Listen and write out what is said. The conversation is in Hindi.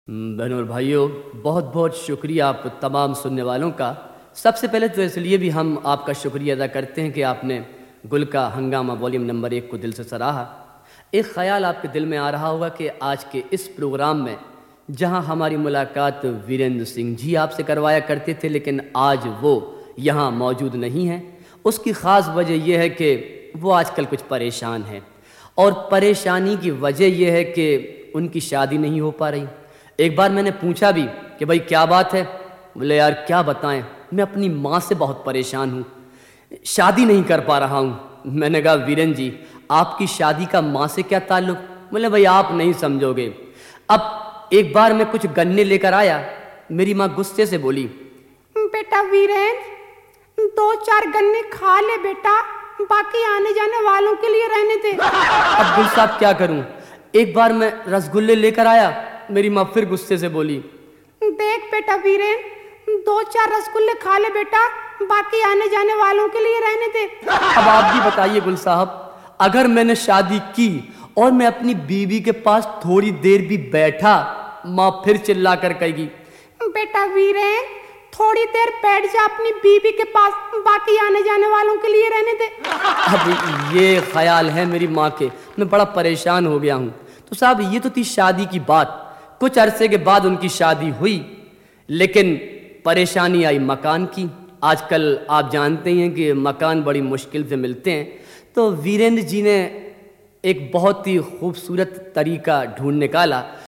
बहनों और भाइयों, बहुत बहुत शुक्रिया आप तमाम सुनने वालों का। सबसे पहले तो इसलिए भी हम आपका शुक्रिया अदा करते हैं कि आपने गुल का हंगामा वॉल्यूम नंबर 1 को दिल से सराहा। एक ख़याल आपके दिल में आ रहा होगा कि आज के इस प्रोग्राम में जहां हमारी मुलाकात वीरेंद्र सिंह जी आपसे करवाया करते थे, लेकिन आज वो यहाँ मौजूद नहीं हैं। उसकी ख़ास वजह यह है कि वो आजकल कुछ परेशान है, और परेशानी की वजह यह है कि उनकी शादी नहीं हो पा रही। एक बार मैंने पूछा भी कि भाई क्या बात है। बोले यार क्या बताएं, मैं अपनी माँ से बहुत परेशान हूँ, शादी नहीं कर पा रहा हूँ। मैंने कहा वीरेंद्र जी, आपकी शादी का माँ से क्या ताल्लुक़? बोले भाई आप नहीं समझोगे। अब एक बार मैं कुछ गन्ने लेकर आया, मेरी माँ गुस्से से बोली, बेटा वीरेंद्र, 2-4 गन्ने खा ले बेटा, बाकी आने जाने वालों के लिए रहने दे। अब गुल साहब क्या करूं? एक बार मैं रसगुल्ले लेकर आया, मेरी माँ फिर गुस्से से बोली, देख बेटा वीरेंद्र, 2-4 रसगुल्ले खा ले बेटा, बाकी आने जाने वालों के लिए रहने दे। अब आप भी बताइए गुल साहब, अगर मैंने शादी की और मैं अपनी बीवी के पास थोड़ी देर भी बैठा, माँ फिर चिल्ला कर कहेगी, बेटा वीरेंद्र, थोड़ी देर बैठ जा अपनी बीवी के पास, बाकी आने जाने वालों के लिए रहने दे। अब ये ख्याल है मेरी माँ के, मैं बड़ा परेशान हो गया हूँ। तो साहब ये तो थी शादी की बात। कुछ अरसे के बाद उनकी शादी हुई, लेकिन परेशानी आई मकान की। आजकल आप जानते हैं कि मकान बड़ी मुश्किल से मिलते हैं। तो वीरेंद्र जी ने एक बहुत ही खूबसूरत तरीका ढूंढ निकाला